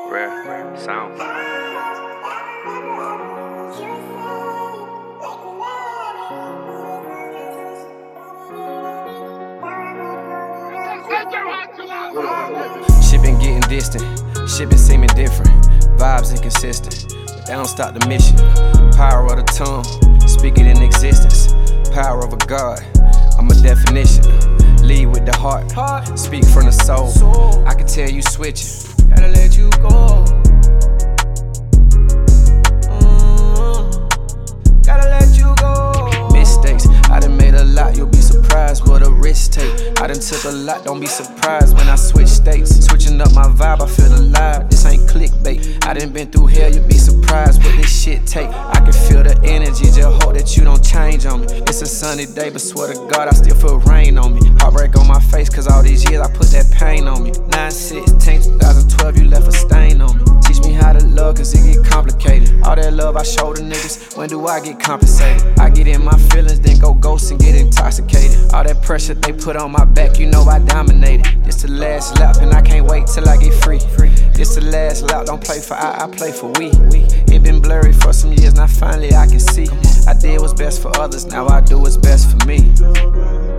Rare sound. Shit been getting distant, shit been seeming different. Vibes inconsistent, but they don't stop the mission. Power of the tongue, speak it in existence. Power of a God, I'm a definition. Lead with the heart, speak from the soul. I can tell you switching, gotta let you go. Gotta let you go. Mistakes, I done made a lot, you'll be surprised what a risk take. I done took a lot, don't be surprised when I switch states. Switching up my vibe, I feel alive, this ain't clickbait. I done been through hell, you'll be surprised what this shit take. I can feel the energy, just hope that you don't change on me. It's a sunny day, but swear to God, I still feel rain on me. Heartbreak on my face, cause all these years I put that pain on me. 9/16, 2012, you left a stain on me. Teach me how to love, cause it get complicated. All that love I show the niggas, when do I get compensated? I get in my feelings, then go ghost and get intoxicated. All that pressure they put on my back, you know I dominated. This the last lap, and I can't wait till I get free. This the last lap, don't play for I play for we. It been blurry for some years, now finally I can see. I did what's best for others, now I do what's best for me.